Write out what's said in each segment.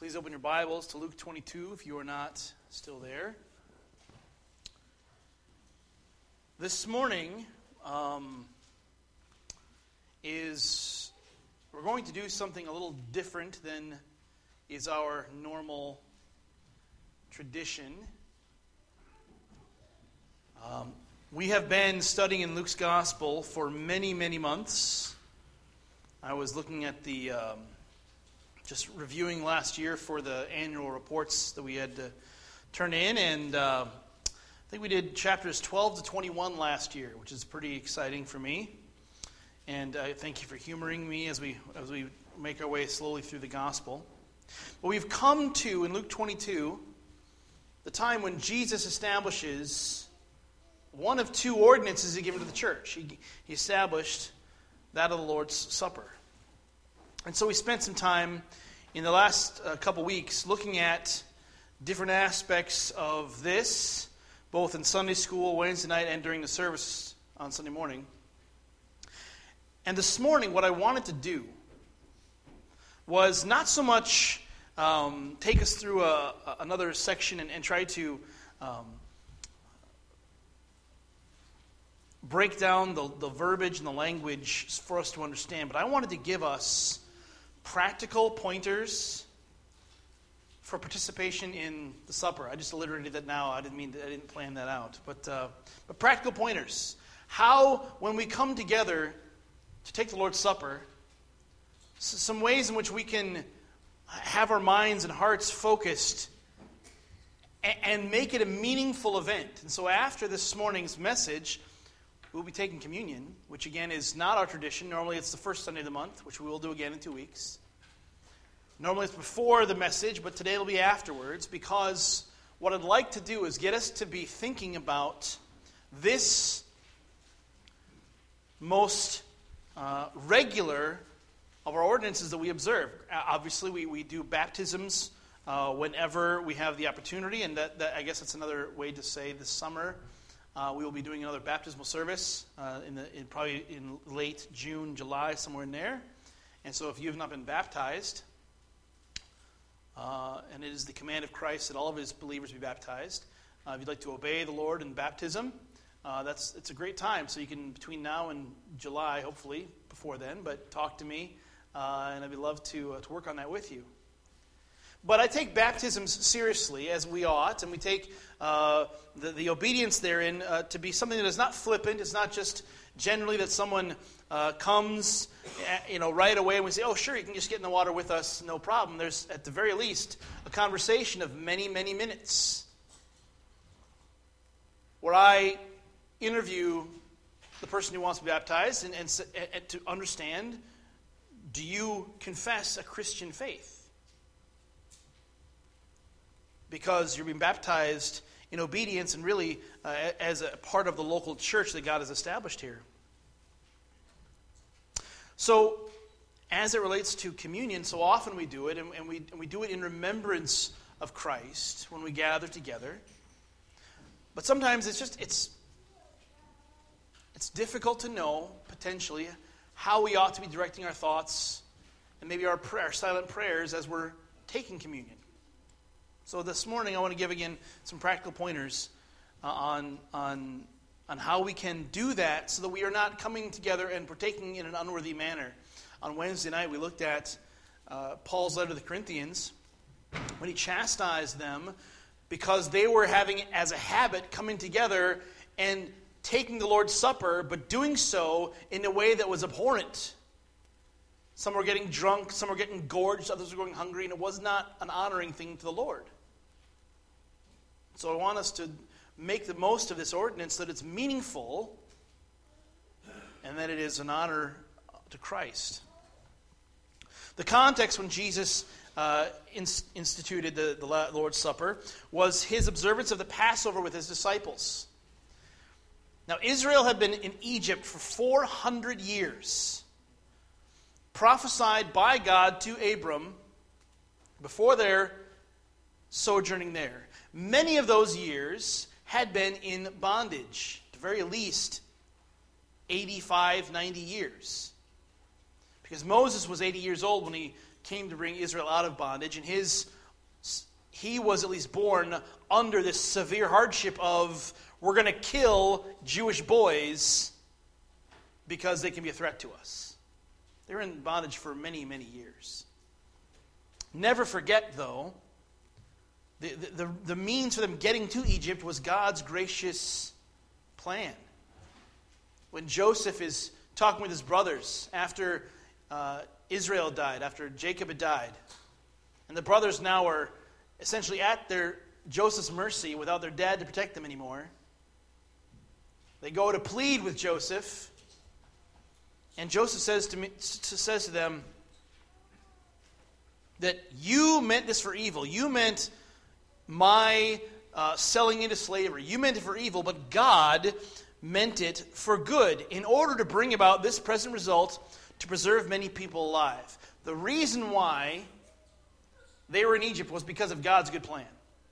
Please open your Bibles to Luke 22 if you are not still there. This morning we're going to do something a little different than is our normal tradition. We have been studying in Luke's Gospel for many, many months. I was looking at the just reviewing last year for the annual reports that we had to turn in, and I think we did chapters 12 to 21 last year, which is pretty exciting for me. And I thank you for humoring me as we make our way slowly through the gospel. But we've come to, in Luke 22, the time when Jesus establishes one of two ordinances he given to the church. He established that of the Lord's Supper. And so we spent some time in the last couple weeks looking at different aspects of this, both in Sunday school, Wednesday night, and during the service on Sunday morning. And this morning, what I wanted to do was not so much take us through another section and try to break down the verbiage and the language for us to understand, but I wanted to give us practical pointers for participation in the supper. I just alliterated that now. I didn't plan that out. But practical pointers. How, when we come together to take the Lord's Supper, some ways in which we can have our minds and hearts focused and make it a meaningful event. And so after this morning's message, we'll be taking communion, which again is not our tradition. Normally it's the first Sunday of the month, which we will do again in 2 weeks. Normally it's before the message, but today it'll be afterwards, because what I'd like to do is get us to be thinking about this most regular of our ordinances that we observe. Obviously we do baptisms whenever we have the opportunity, and that I guess that's another way to say this summer we will be doing another baptismal service probably in late June, July, somewhere in there. And so if you have not been baptized, and it is the command of Christ that all of his believers be baptized, if you'd like to obey the Lord in baptism, it's a great time. So you can, between now and July, hopefully before then, but talk to me, and I'd love to work on that with you. But I take baptisms seriously, as we ought, and we take the obedience therein to be something that is not flippant. It's not just generally that someone comes, right away, and we say, "Oh, sure, you can just get in the water with us, no problem." There's, at the very least, a conversation of many, many minutes where I interview the person who wants to be baptized and to understand, do you confess a Christian faith? Because you're being baptized in obedience and really as a part of the local church that God has established here. So, as it relates to communion, so often we do it, and we do it in remembrance of Christ when we gather together. But sometimes it's difficult to know, potentially, how we ought to be directing our thoughts and maybe our silent prayers as we're taking communion. So this morning I want to give again some practical pointers on how we can do that so that we are not coming together and partaking in an unworthy manner. On Wednesday night we looked at Paul's letter to the Corinthians when he chastised them because they were having as a habit coming together and taking the Lord's Supper, but doing so in a way that was abhorrent. Some were getting drunk, some were getting gorged, others were going hungry, and it was not an honoring thing to the Lord. So I want us to make the most of this ordinance, that it's meaningful and that it is an honor to Christ. The context when Jesus instituted the Lord's Supper was his observance of the Passover with his disciples. Now, Israel had been in Egypt for 400 years, prophesied by God to Abram before their sojourning there. Many of those years had been in bondage, at the very least 85, 90 years. Because Moses was 80 years old when he came to bring Israel out of bondage, and he was at least born under this severe hardship of, we're going to kill Jewish boys because they can be a threat to us. They were in bondage for many, many years. Never forget, though, the means for them getting to Egypt was God's gracious plan. When Joseph is talking with his brothers after Israel died, after Jacob had died, and the brothers now are essentially at Joseph's mercy without their dad to protect them anymore, they go to plead with Joseph, and Joseph says to them that you meant this for evil. You meant my selling into slavery. You meant it for evil, but God meant it for good in order to bring about this present result to preserve many people alive. The reason why they were in Egypt was because of God's good plan.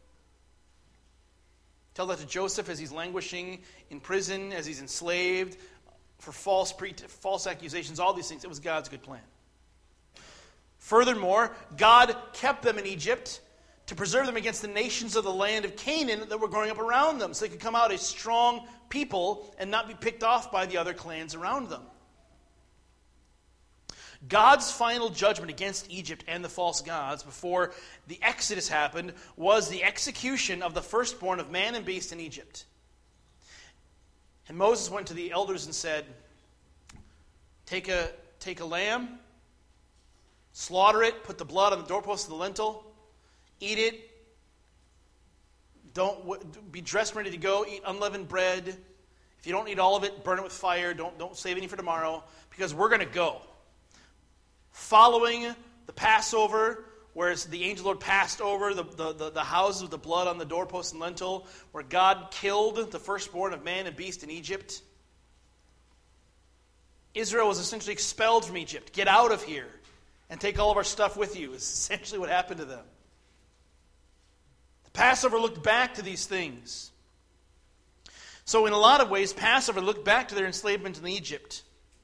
Tell that to Joseph as he's languishing in prison, as he's enslaved for false accusations, all these things. It was God's good plan. Furthermore, God kept them in Egypt to preserve them against the nations of the land of Canaan that were growing up around them, so they could come out a strong people and not be picked off by the other clans around them. God's final judgment against Egypt and the false gods before the Exodus happened was the execution of the firstborn of man and beast in Egypt. And Moses went to the elders and said, take a lamb, slaughter it, put the blood on the doorpost of the lintel, eat it, don't be dressed ready to go, eat unleavened bread. If you don't eat all of it, burn it with fire, don't save any for tomorrow, because we're going to go. Following the Passover, where the angel Lord passed over the houses with the blood on the doorpost and lintel, where God killed the firstborn of man and beast in Egypt, Israel was essentially expelled from Egypt. Get out of here and take all of our stuff with you, is essentially what happened to them. The Passover looked back to these things. So in a lot of ways, Passover looked back to their enslavement in Egypt.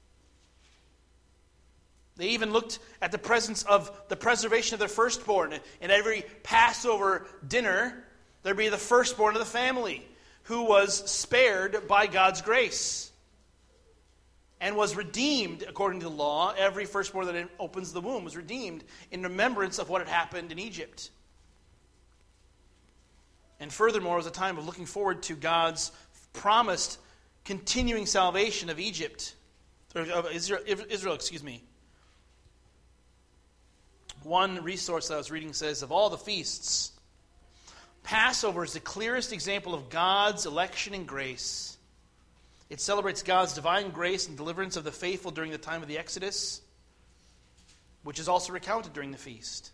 They even looked at the presence of the preservation of their firstborn. In every Passover dinner, there'd be the firstborn of the family who was spared by God's grace and was redeemed according to the law. Every firstborn that opens the womb was redeemed in remembrance of what had happened in Egypt. And furthermore, it was a time of looking forward to God's promised continuing salvation of Egypt, or of Israel. One resource that I was reading says, of all the feasts, Passover is the clearest example of God's election and grace. It celebrates God's divine grace and deliverance of the faithful during the time of the Exodus, which is also recounted during the feast.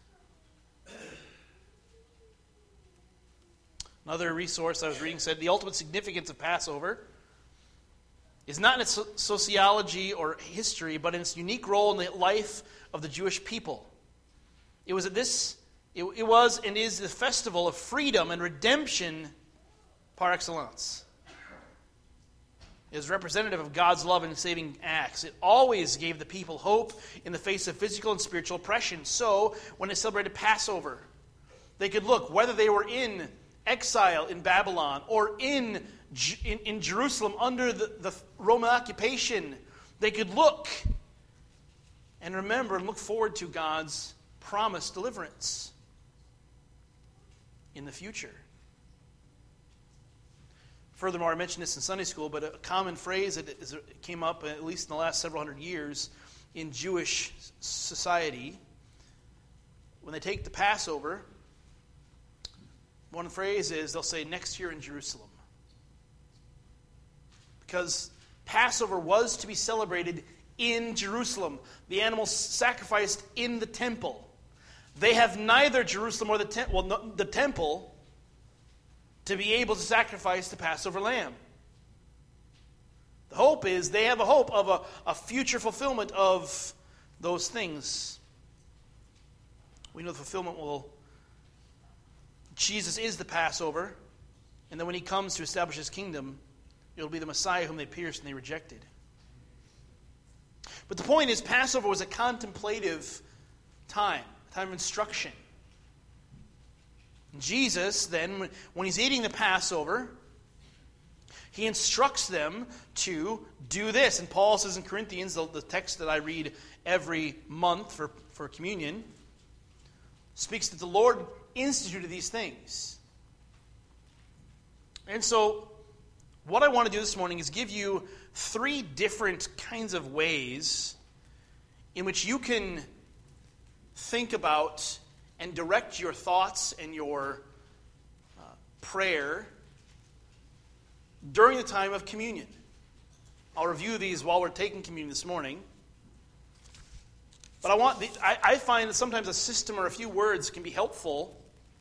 Another resource I was reading said, the ultimate significance of Passover is not in its sociology or history, but in its unique role in the life of the Jewish people. It was and is the festival of freedom and redemption par excellence. It is representative of God's love and saving acts. It always gave the people hope in the face of physical and spiritual oppression. So, when they celebrated Passover, they could look, whether they were in exile in Babylon or in Jerusalem under the Roman occupation, they could look and remember and look forward to God's promised deliverance in the future. Furthermore, I mentioned this in Sunday school, but a common phrase that came up, at least in the last several hundred years, in Jewish society, when they take the Passover, one phrase is they'll say, next year in Jerusalem. Because Passover was to be celebrated in Jerusalem. The animals sacrificed in the temple. They have neither Jerusalem or the temple to be able to sacrifice the Passover lamb. The hope is they have a hope of a future fulfillment of those things. We know the fulfillment Jesus is the Passover, and then when he comes to establish his kingdom, it'll be the Messiah whom they pierced and they rejected. But the point is, Passover was a contemplative time, a time of instruction. Jesus, then, when he's eating the Passover, he instructs them to do this. And Paul says in Corinthians, the text that I read every month for communion, speaks that the Lord instituted these things. And so, what I want to do this morning is give you 3 different kinds of ways in which you can think about and direct your thoughts and your prayer during the time of communion. I'll review these while we're taking communion this morning. But I find that sometimes a system or a few words can be helpful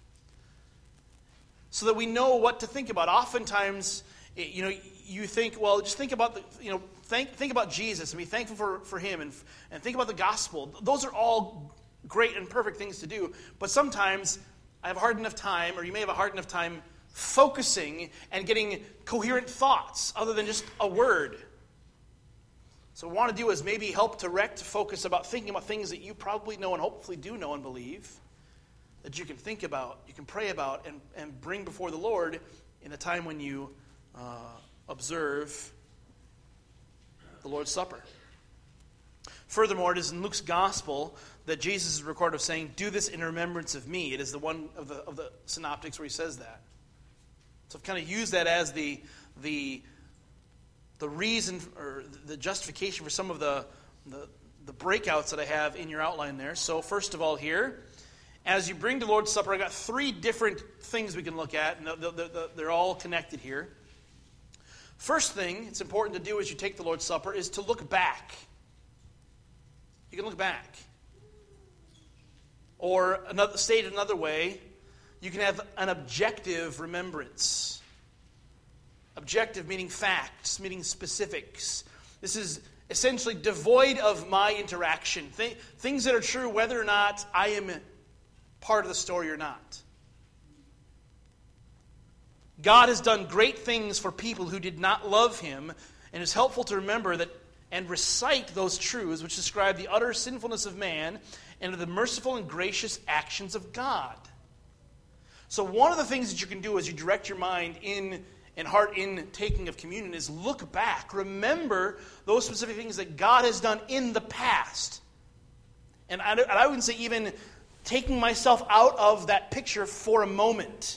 so that we know what to think about. Oftentimes, you think, well, just think about think about Jesus and be thankful for him and think about the gospel. Those are all great and perfect things to do. But sometimes I have a hard enough time, or you may have a hard enough time focusing and getting coherent thoughts other than just a word. So what I want to do is maybe help direct focus about thinking about things that you probably know and hopefully do know and believe, that you can think about, you can pray about, and bring before the Lord in a time when you observe the Lord's Supper. Furthermore, it is in Luke's Gospel that Jesus is recorded of saying, "Do this in remembrance of me." It is the one of the synoptics where he says that. So I've kind of used that as the reason or the justification for some of the breakouts that I have in your outline there. So first of all here, as you bring the Lord's Supper, I got 3 different things we can look at, and they're all connected here. First thing it's important to do as you take the Lord's Supper is to look back. You can look back. Or stated another way, you can have an objective remembrance. Objective meaning facts, meaning specifics. This is essentially devoid of my interaction. Things that are true whether or not I am part of the story or not. God has done great things for people who did not love him, and it's helpful to remember that and recite those truths which describe the utter sinfulness of man and the merciful and gracious actions of God. So one of the things that you can do as you direct your mind and heart in taking of communion is look back. Remember those specific things that God has done in the past. And I wouldn't say even taking myself out of that picture for a moment.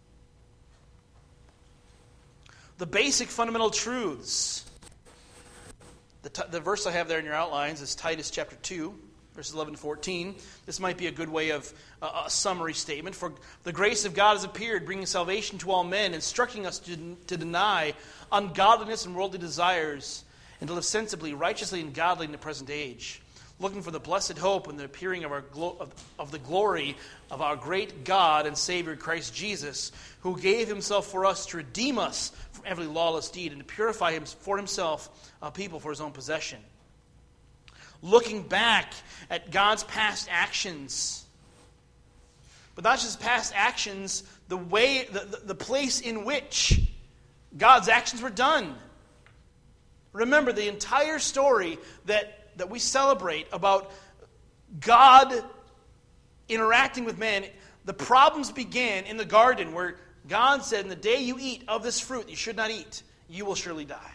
The basic fundamental truths. The verse I have there in your outlines is Titus chapter 2, verses 11 to 14. This might be a good way of a summary statement. For the grace of God has appeared, bringing salvation to all men, instructing us to deny ungodliness and worldly desires, and to live sensibly, righteously, and godly in the present age, looking for the blessed hope and the appearing of the glory of our great God and Savior Christ Jesus, who gave himself for us to redeem us from every lawless deed and to purify him for himself a people for his own possession. Looking back at God's past actions, but not just past actions, the way, the place in which God's actions were done. Remember, the entire story that we celebrate about God interacting with man, the problems began in the garden where God said, "In the day you eat of this fruit you should not eat, you will surely die."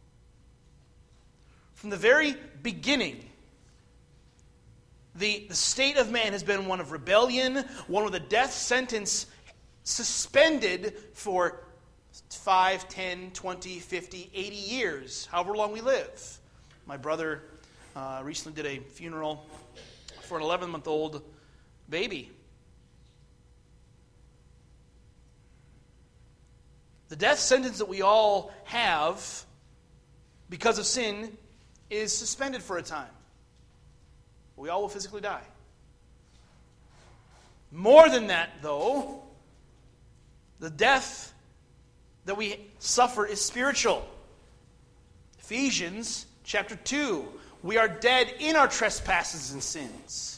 From the very beginning, the state of man has been one of rebellion, one with a death sentence suspended for 5, 10, 20, 50, 80 years, however long we live. My brother recently did a funeral for an 11-month-old baby. The death sentence that we all have because of sin is suspended for a time. We all will physically die. More than that, though, the death that we suffer is spiritual. Ephesians chapter 2, we are dead in our trespasses and sins.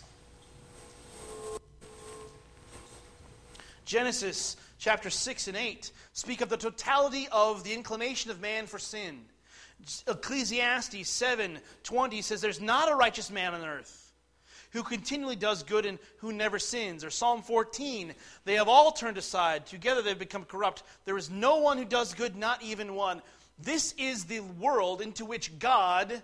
Genesis chapter 6 and 8 speak of the totality of the inclination of man for sin. Ecclesiastes 7:20 says there's not a righteous man on earth who continually does good and who never sins. Or Psalm 14, they have all turned aside. Together they've become corrupt. There is no one who does good, not even one. This is the world into which God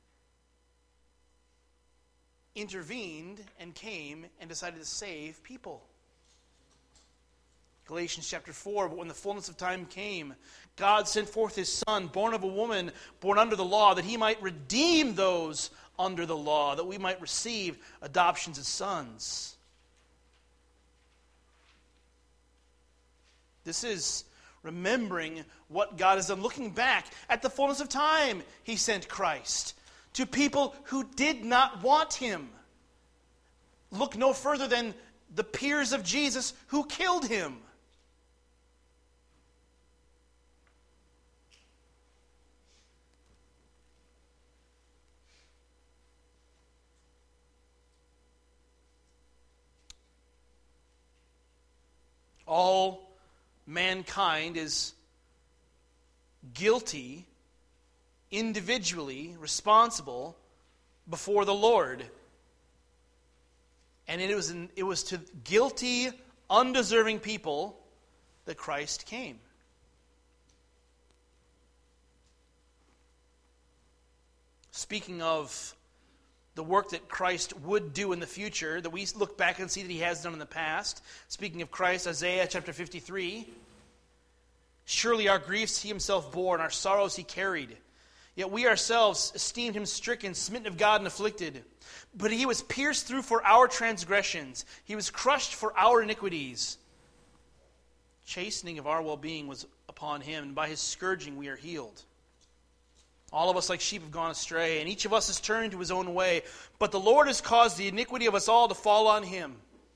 intervened and came and decided to save people. Galatians chapter 4, but when the fullness of time came, God sent forth his Son, born of a woman, born under the law, that he might redeem those under the law, that we might receive adoptions as sons. This is remembering what God has done. Looking back at the fullness of time, he sent Christ to people who did not want him. Look no further than the peers of Jesus who killed him. All mankind is guilty, individually responsible before the Lord. And it was to guilty, undeserving people that Christ came. Speaking of the work that Christ would do in the future, that we look back and see that he has done in the past. Speaking of Christ, Isaiah chapter 53. Surely our griefs he himself bore, and our sorrows he carried. Yet we ourselves esteemed him stricken, smitten of God, and afflicted. But he was pierced through for our transgressions. He was crushed for our iniquities. Chastening of our well-being was upon him, and by his scourging we are healed. All of us like sheep have gone astray, and each of us has turned to his own way. But the Lord has caused the iniquity of us all to fall on him.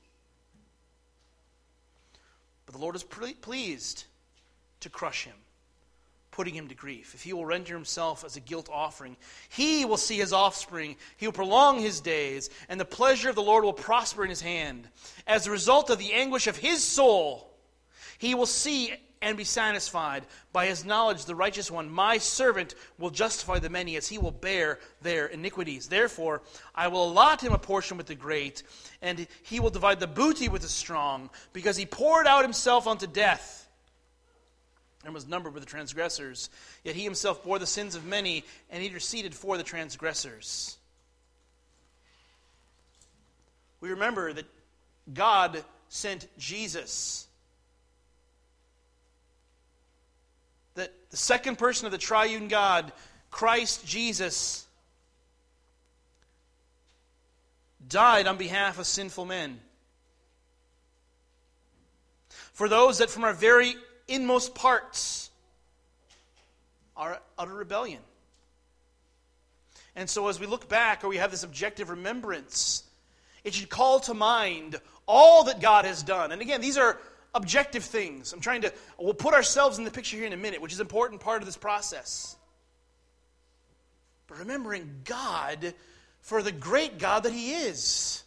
But the Lord is pleased to crush him, putting him to grief. If he will render himself as a guilt offering, he will see his offspring. He will prolong his days, and the pleasure of the Lord will prosper in his hand. As a result of the anguish of his soul, he will see and be satisfied. By his knowledge, the righteous one, my servant, will justify the many, as he will bear their iniquities. Therefore, I will allot him a portion with the great, and he will divide the booty with the strong, because he poured out himself unto death, and was numbered with the transgressors. Yet he himself bore the sins of many, and interceded for the transgressors. We remember that God sent Jesus, that the second person of the triune God, Christ Jesus, died on behalf of sinful men. For those that from our very inmost parts are utter rebellion. And so as we look back, or we have this objective remembrance, it should call to mind all that God has done. And again, these are objective things. We'll put ourselves in the picture here in a minute, which is an important part of this process. But remembering God for the great God that he is.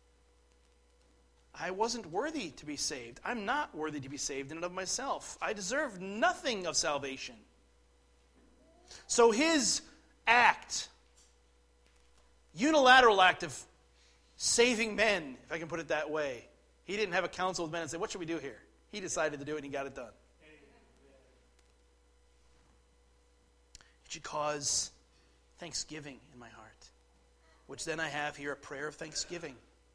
I wasn't worthy to be saved. I'm not worthy to be saved in and of myself. I deserve nothing of salvation. So his act, unilateral act of saving men, if I can put it that way. He didn't have a council with men and say, what should we do here? He decided to do it and he got it done. It should cause thanksgiving in my heart, which then I have here a prayer of thanksgiving.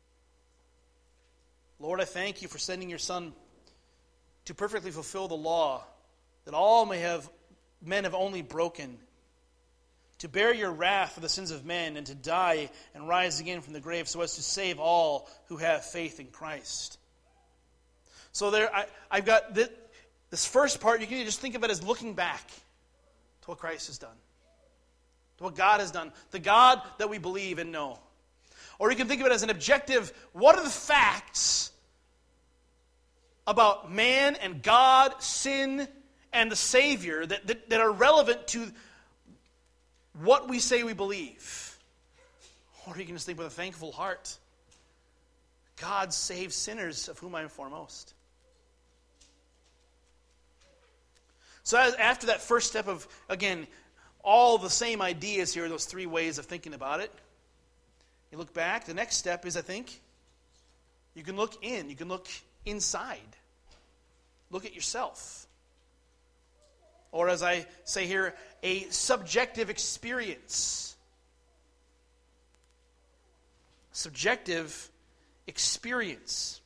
Lord, I thank you for sending your Son to perfectly fulfill the law that all men have only broken, to bear your wrath for the sins of men, and to die and rise again from the grave so as to save all who have faith in Christ. So I've got this first part. You can just think of it as looking back to what Christ has done, to what God has done, the God that we believe and know. Or you can think of it as an objective, what are the facts about man and God, sin, and the Savior that are relevant to what we say we believe? Or you can just think with a thankful heart, God saves sinners, of whom I am foremost. So after that first step of, again, all the same ideas here, those three ways of thinking about it, You look back, the next step is, I think, you can look in. You can look inside. Look at yourself. Or as I say here, a subjective experience. Subjective experience.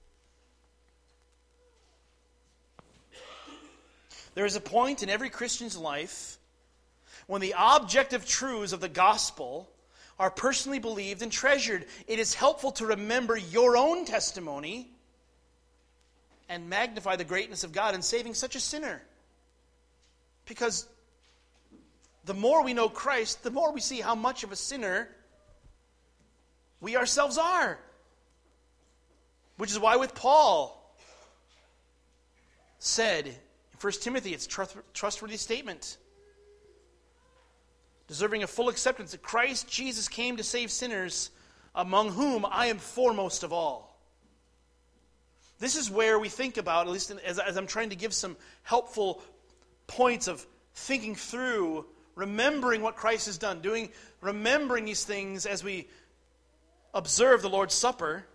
There is a point in every Christian's life when the objective truths of the gospel are personally believed and treasured. It is helpful to remember your own testimony and magnify the greatness of God in saving such a sinner. Because the more we know Christ, the more we see how much of a sinner we ourselves are. Which is why with Paul said in 1 Timothy, it's a trustworthy statement, deserving of full acceptance, that Christ Jesus came to save sinners, among whom I am foremost of all. This is where we think about, at least as I'm trying to give some helpful points of thinking through, remembering what Christ has done, remembering these things as we observe the Lord's Supper,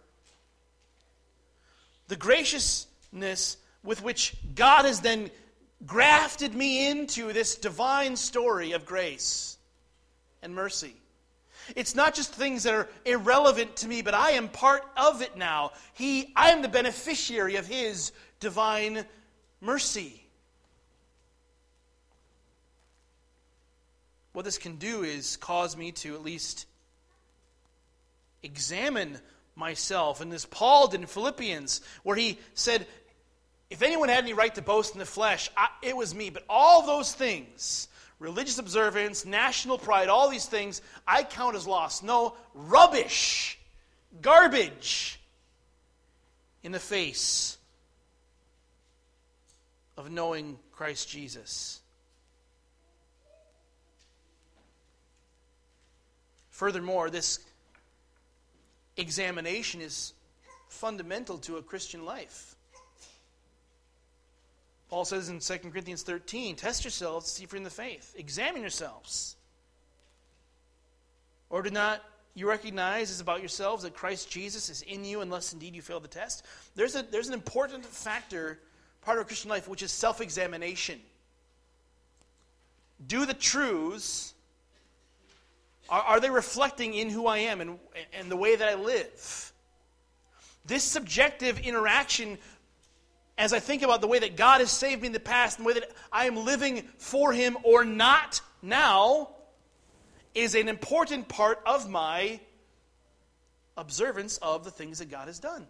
the graciousness with which God has then grafted me into this divine story of grace and mercy. It's not just things that are irrelevant to me, but I am part of it now. I am the beneficiary of His divine mercy. What this can do is cause me to at least examine myself. And as Paul did in Philippians, where he said, if anyone had any right to boast in the flesh, it was me. But all those things, religious observance, national pride, all these things, I count as loss. No, rubbish, garbage in the face of knowing Christ Jesus. Furthermore, this examination is fundamental to a Christian life. Paul says in 2 Corinthians 13, test yourselves to see if you're in the faith. Examine yourselves. Or do not you recognize as about yourselves that Christ Jesus is in you, unless indeed you fail the test? There's an important factor, part of a Christian life, which is self-examination. Do the truths, are they reflecting in who I am and the way that I live? This subjective interaction, as I think about the way that God has saved me in the past and the way that I am living for Him or not now, is an important part of my observance of the things that God has done.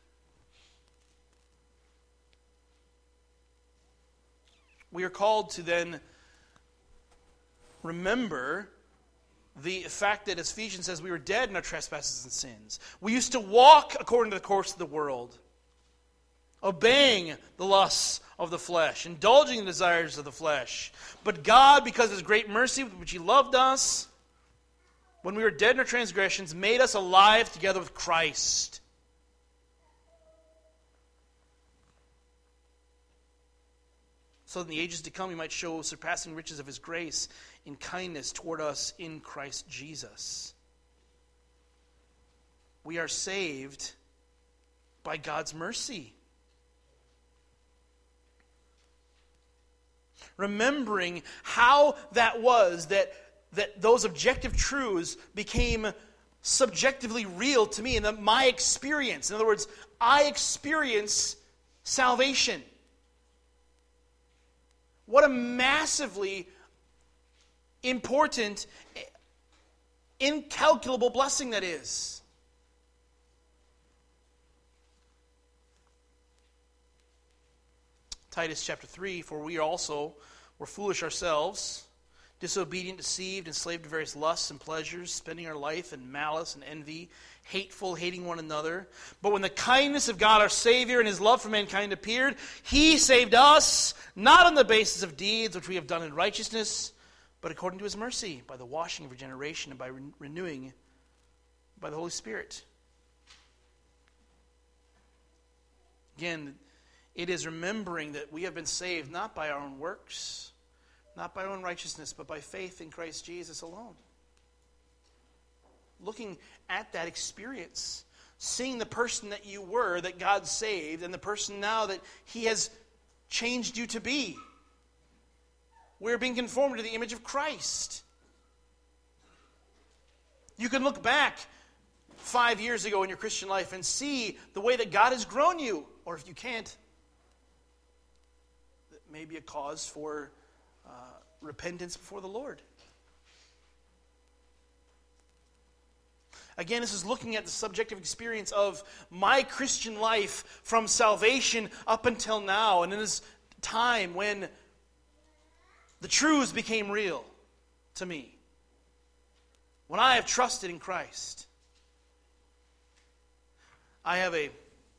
We are called to then remember the fact that, as Ephesians says, we were dead in our trespasses and sins. We used to walk according to the course of the world, obeying the lusts of the flesh, indulging the desires of the flesh. But God, because of His great mercy with which He loved us, when we were dead in our transgressions, made us alive together with Christ. So that in the ages to come He might show surpassing riches of His grace in kindness toward us in Christ Jesus. We are saved by God's mercy. Remembering how that was that those objective truths became subjectively real to me, and that my experience, in other words, I experience salvation. What a massively important, incalculable blessing that is. Titus chapter 3, for we also were foolish ourselves, disobedient, deceived, enslaved to various lusts and pleasures, spending our life in malice and envy, hateful, hating one another. But when the kindness of God our Savior and His love for mankind appeared, He saved us, not on the basis of deeds which we have done in righteousness, but according to His mercy, by the washing of regeneration and by renewing by the Holy Spirit. Again, it is remembering that we have been saved not by our own works, not by our own righteousness, but by faith in Christ Jesus alone. looking at that experience, seeing the person that you were, that God saved, and the person now that He has changed you to be. We're being conformed to the image of Christ. You can look back 5 years ago in your Christian life and see the way that God has grown you. Or if you can't, that may be a cause for repentance before the Lord. Again, this is looking at the subjective experience of my Christian life from salvation up until now, and in this time when the truths became real to me. When I have trusted in Christ. I have the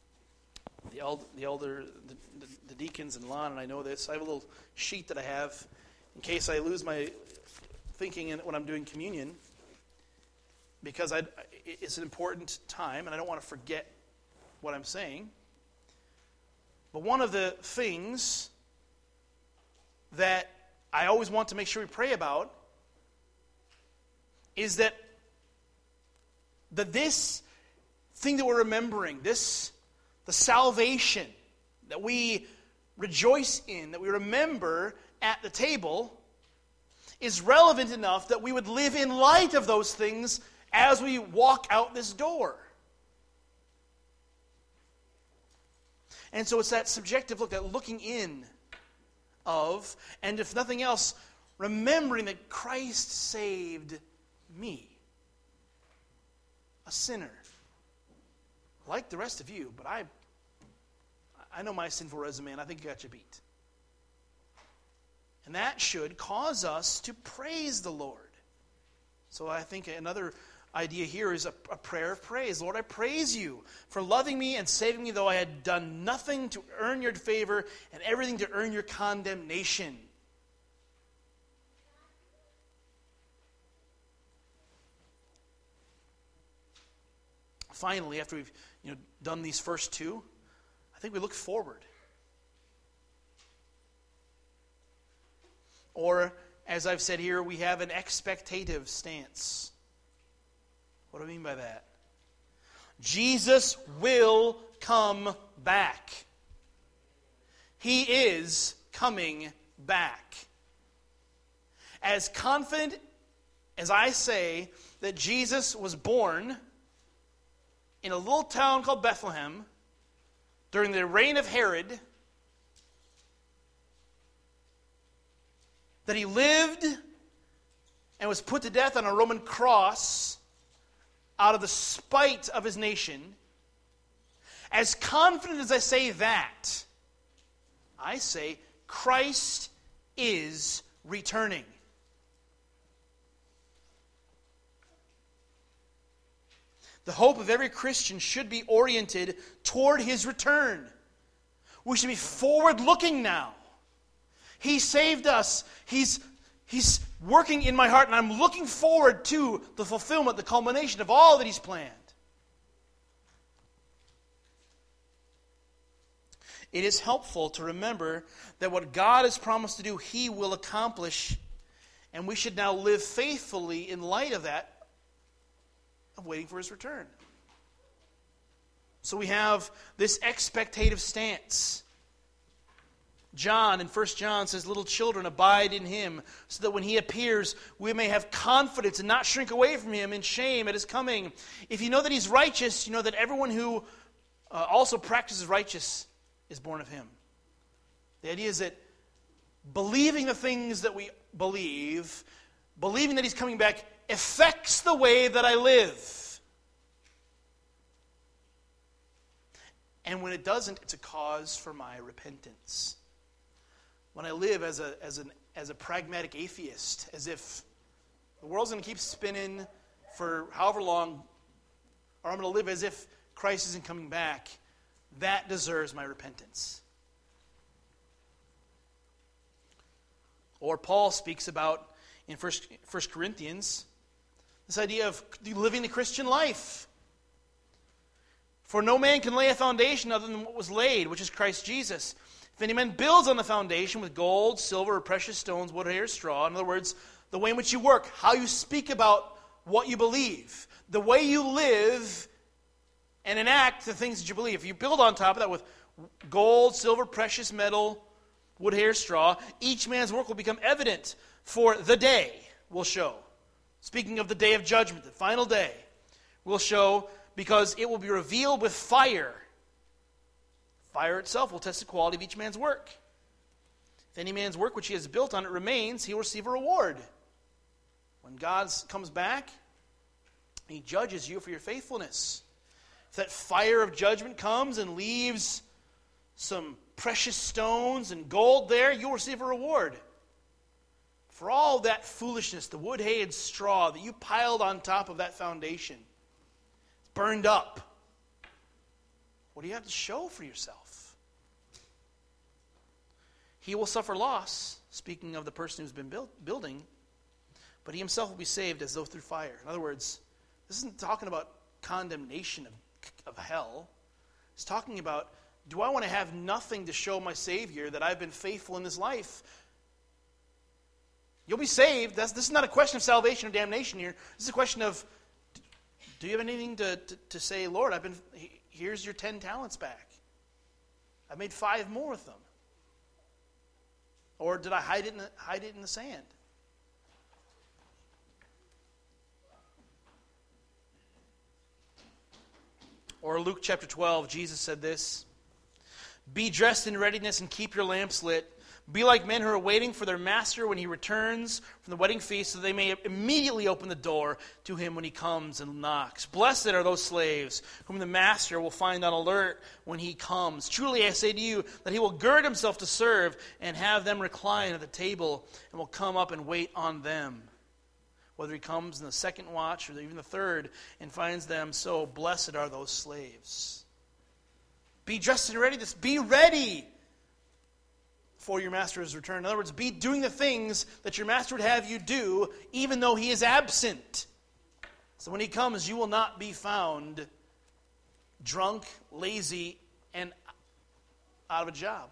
deacons and Lon, and I know this. I have a little sheet that I have in case I lose my thinking when I'm doing communion, because it's an important time, and I don't want to forget what I'm saying. But one of the things that I always want to make sure we pray about is that this thing that we're remembering, the salvation that we rejoice in, that we remember at the table, is relevant enough that we would live in light of those things as we walk out this door. And so it's that subjective look, that looking in of, and if nothing else, remembering that Christ saved me, a sinner, like the rest of you, but I know my sinful resume, and I think I got you beat. And that should cause us to praise the Lord. So I think another idea here is a prayer of praise. Lord, I praise you for loving me and saving me, though I had done nothing to earn your favor and everything to earn your condemnation. Finally, after we've done these first two, I think we look forward. Or, as I've said here, we have an expectative stance. What do I mean by that? Jesus will come back. He is coming back. As confident as I say that Jesus was born in a little town called Bethlehem during the reign of Herod, that he lived and was put to death on a Roman cross out of the spite of his nation, as confident as I say that, I say Christ is returning. The hope of every Christian should be oriented toward his return. We should be forward-looking now. He saved us. He's working in my heart, and I'm looking forward to the fulfillment, the culmination of all that He's planned. It is helpful to remember that what God has promised to do, He will accomplish, and we should now live faithfully in light of that, of waiting for His return. So we have this expectative stance. John in 1 John says, "Little children, abide in Him, so that when He appears, we may have confidence and not shrink away from Him in shame at His coming. If you know that He's righteous, you know that everyone who also practices righteous is born of Him." The idea is that believing the things that we believe, believing that He's coming back, affects the way that I live. And when it doesn't, it's a cause for my repentance. When I live as a pragmatic atheist, as if the world's going to keep spinning for however long, or I'm going to live as if Christ isn't coming back, that deserves my repentance. Or Paul speaks about in 1 Corinthians this idea of living the Christian life. For no man can lay a foundation other than what was laid, which is Christ Jesus. If any man builds on the foundation with gold, silver, or precious stones, wood, hay, or straw, in other words, the way in which you work, how you speak about what you believe. The way you live and enact the things that you believe. If you build on top of that with gold, silver, precious metal, wood, hair, straw, each man's work will become evident, for the day will show. Speaking of the day of judgment, the final day will show, because it will be revealed with fire. Fire itself will test the quality of each man's work. If any man's work which he has built on it remains, he will receive a reward. When God comes back, he judges you for your faithfulness. If that fire of judgment comes and leaves some precious stones and gold there, you'll receive a reward. For all that foolishness, the wood, hay, and straw that you piled on top of that foundation, it's burned up. What do you have to show for yourself? He will suffer loss, speaking of the person who's been building, but he himself will be saved as though through fire. In other words, this isn't talking about condemnation of hell. It's talking about, do I want to have nothing to show my Savior that I've been faithful in this life? You'll be saved. This is not a question of salvation or damnation here. This is a question of, do you have anything to say, Lord, here's your 10 talents back. I made 5 more with them. Or did I hide it in the sand? Or Luke chapter 12, Jesus said this, "Be dressed in readiness and keep your lamps lit. Be like men who are waiting for their master when he returns from the wedding feast, so they may immediately open the door to him when he comes and knocks. Blessed are those slaves whom the master will find on alert when he comes. Truly I say to you that he will gird himself to serve and have them recline at the table and will come up and wait on them. Whether he comes in the second watch or even the third and finds them so, blessed are those slaves." Be dressed in readiness. Be ready for your master's return. In other words, be doing the things that your master would have you do, even though he is absent. So when he comes, you will not be found drunk, lazy, and out of a job.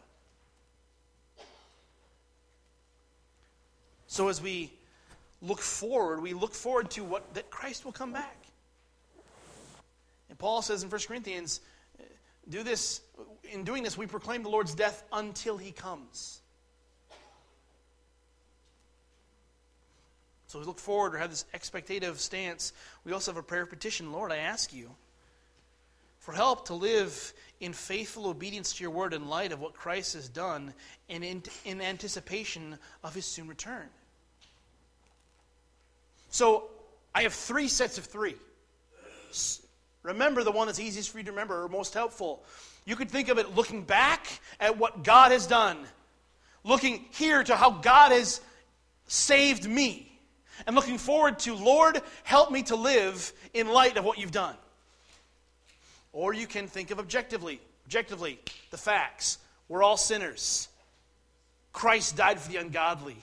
So as we look forward to that Christ will come back. And Paul says in 1 Corinthians, in doing this, we proclaim the Lord's death until he comes. So we look forward or have this expectative stance. We also have a prayer of petition. Lord, I ask you for help to live in faithful obedience to your word in light of what Christ has done and in anticipation of his soon return. So I have 3 sets of 3. Remember the one that's easiest for you to remember or most helpful. You could think of it looking back at what God has done. Looking here to how God has saved me. And looking forward to, Lord, help me to live in light of what you've done. Or you can think of objectively, the facts. We're all sinners. Christ died for the ungodly.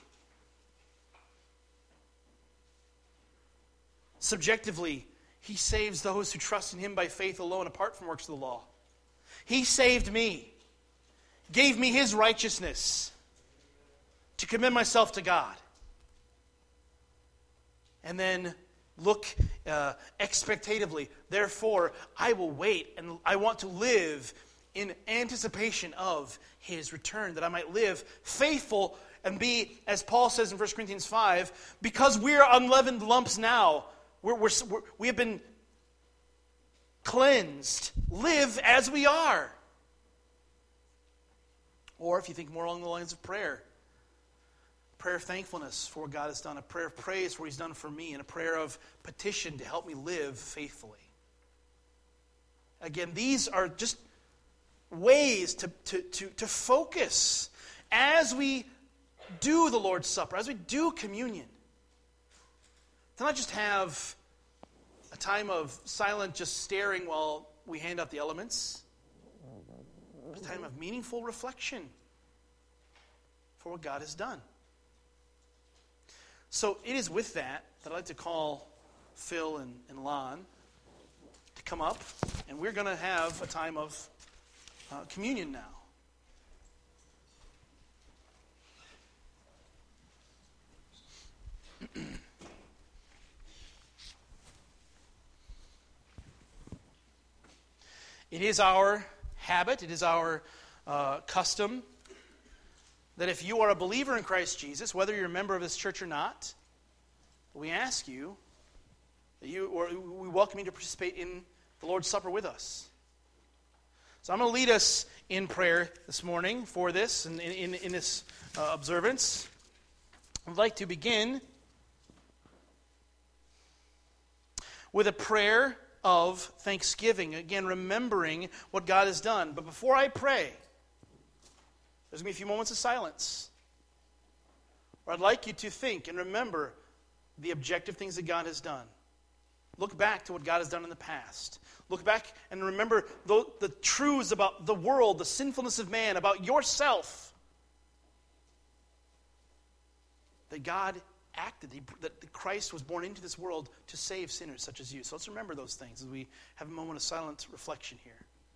Subjectively, he saves those who trust in him by faith alone, apart from works of the law. He saved me, gave me his righteousness to commend myself to God. And then look expectatively. Therefore, I will wait, and I want to live in anticipation of his return, that I might live faithful and be, as Paul says in 1 Corinthians 5, because we are unleavened lumps now, we have been cleansed. Live as we are. Or if you think more along the lines of prayer of thankfulness for what God has done, a prayer of praise for what he's done for me, and a prayer of petition to help me live faithfully. Again, these are just ways to focus as we do the Lord's Supper, as we do communion. To not just have a time of silent just staring while we hand out the elements, but a time of meaningful reflection for what God has done. So it is with that I'd like to call Phil and Lon to come up, and we're going to have a time of communion now. It is our habit, it is our custom, that if you are a believer in Christ Jesus, whether you're a member of this church or not, we ask you, we welcome you to participate in the Lord's Supper with us. So I'm going to lead us in prayer this morning for this, and in this observance. I'd like to begin with a prayer of thanksgiving. Again, remembering what God has done. But before I pray, there's going to be a few moments of silence, where I'd like you to think and remember the objective things that God has done. Look back to what God has done in the past. Look back and remember the truths about the world, the sinfulness of man, about yourself. That God acted, that Christ was born into this world to save sinners such as you. So let's remember those things as we have a moment of silent reflection here.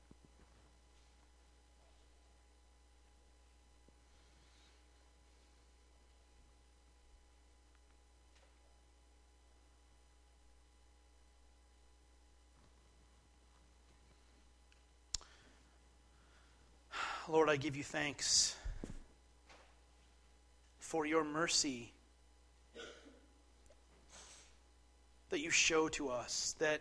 Lord, I give you thanks for your mercy that you show to us, that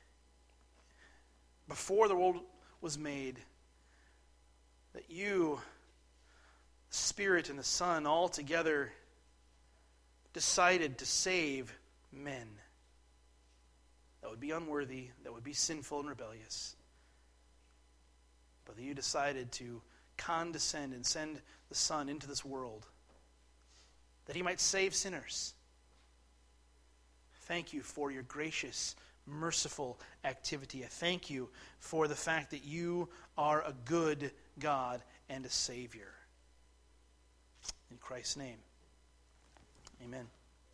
before the world was made, that you, the Spirit and the Son, all together decided to save men that would be unworthy, that would be sinful and rebellious. But that you decided to condescend and send the Son into this world that he might save sinners. Thank you for your gracious, merciful activity. I thank you for the fact that you are a good God and a Savior. In Christ's name, amen.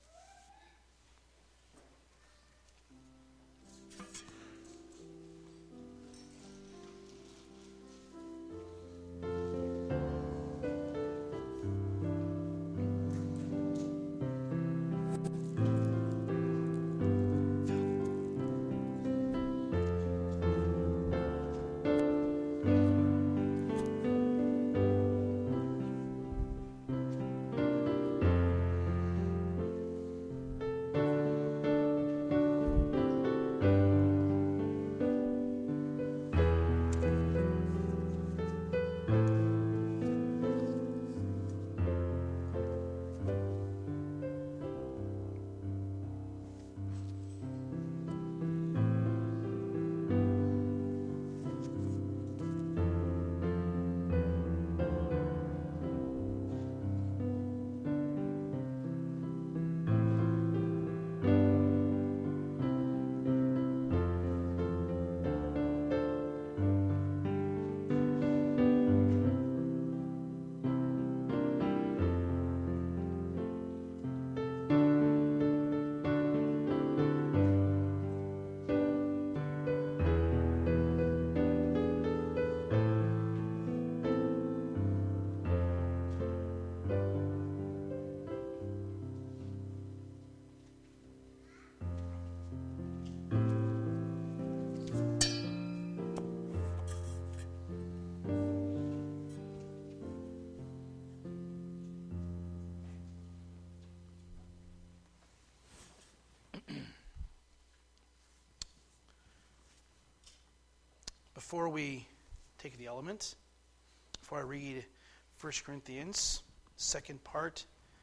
Before we take the element, before I read 1 Corinthians, second part,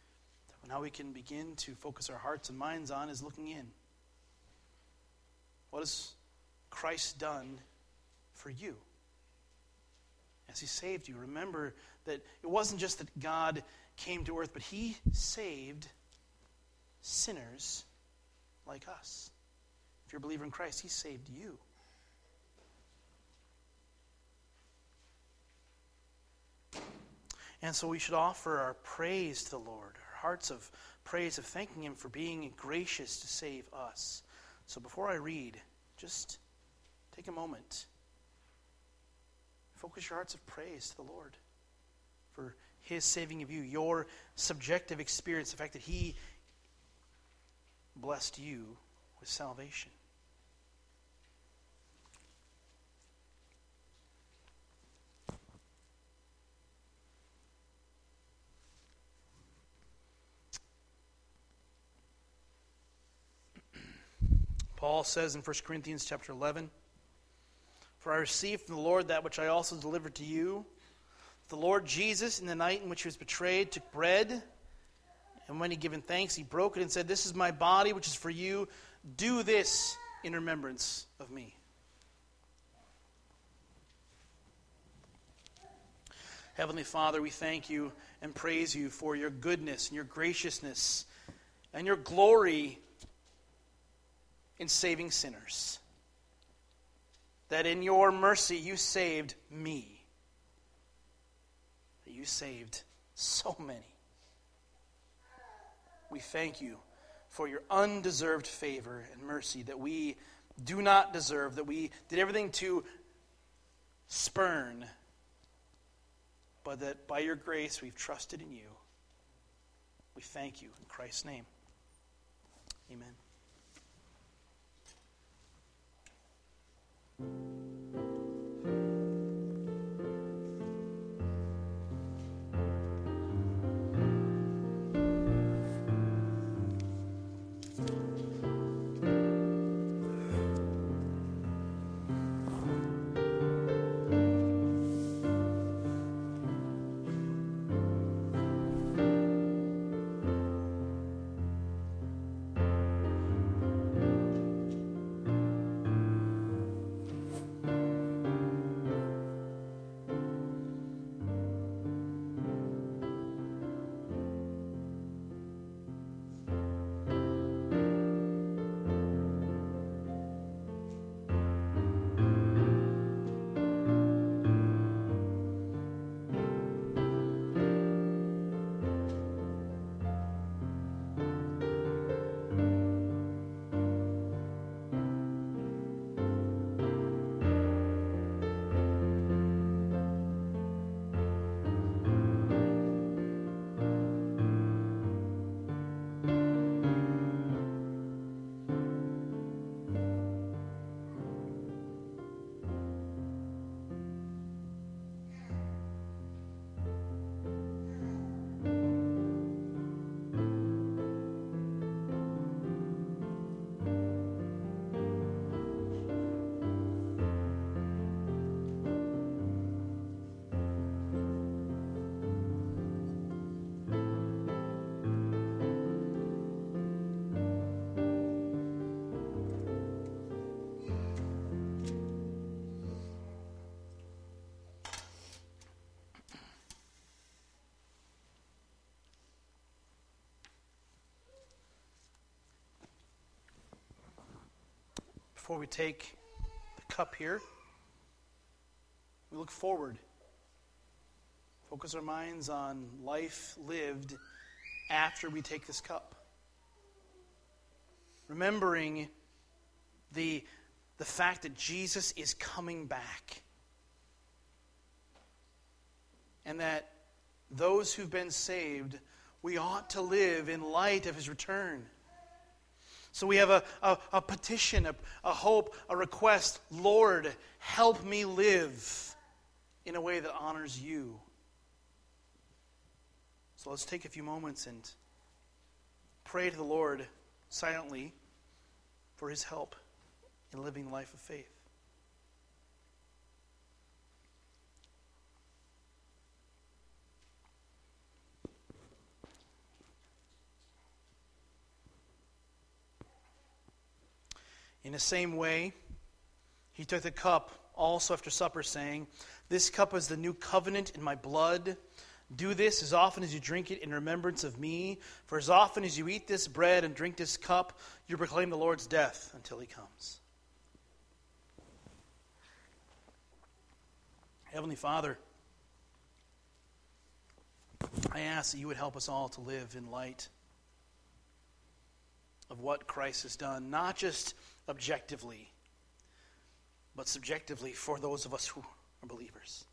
now we can begin to focus our hearts and minds on is looking in. What has Christ done for you? As he saved you, remember that it wasn't just that God came to earth, but he saved sinners like us. If you're a believer in Christ, he saved you. And so we should offer our praise to the Lord, our hearts of praise, of thanking him for being gracious to save us. So before I read, just take a moment. Focus your hearts of praise to the Lord for his saving of you, your subjective experience, the fact that he blessed you with salvation. Paul says in 1 Corinthians chapter 11, "For I received from the Lord that which I also delivered to you. The Lord Jesus, in the night in which he was betrayed, took bread, and when he had given thanks, he broke it and said, 'This is my body, which is for you. Do this in remembrance of me.'" Heavenly Father, we thank you and praise you for your goodness and your graciousness and your glory in saving sinners. That in your mercy you saved me. That you saved so many. We thank you for your undeserved favor and mercy that we do not deserve, that we did everything to spurn, but that by your grace we've trusted in you. We thank you in Christ's name. Amen. Before we take the cup here, we look forward. Focus our minds on life lived after we take this cup. Remembering the fact that Jesus is coming back. And that those who've been saved, we ought to live in light of his return. So we have a petition, a hope, a request. Lord, help me live in a way that honors you. So let's take a few moments and pray to the Lord silently for his help in living a life of faith. In the same way, he took the cup also after supper, saying, "This cup is the new covenant in my blood. Do this as often as you drink it in remembrance of me. For as often as you eat this bread and drink this cup, you proclaim the Lord's death until he comes." Heavenly Father, I ask that you would help us all to live in light of what Christ has done, not just objectively, but subjectively for those of us who are believers.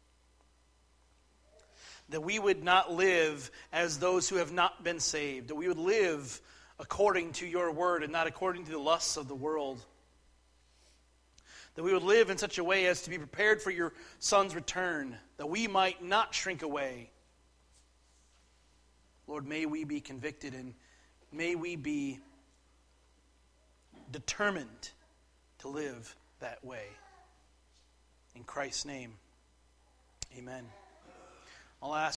That we would not live as those who have not been saved. That we would live according to your word and not according to the lusts of the world. That we would live in such a way as to be prepared for your Son's return, that we might not shrink away. Lord, may we be convicted and may we be determined to live that way. In Christ's name, amen. I'll ask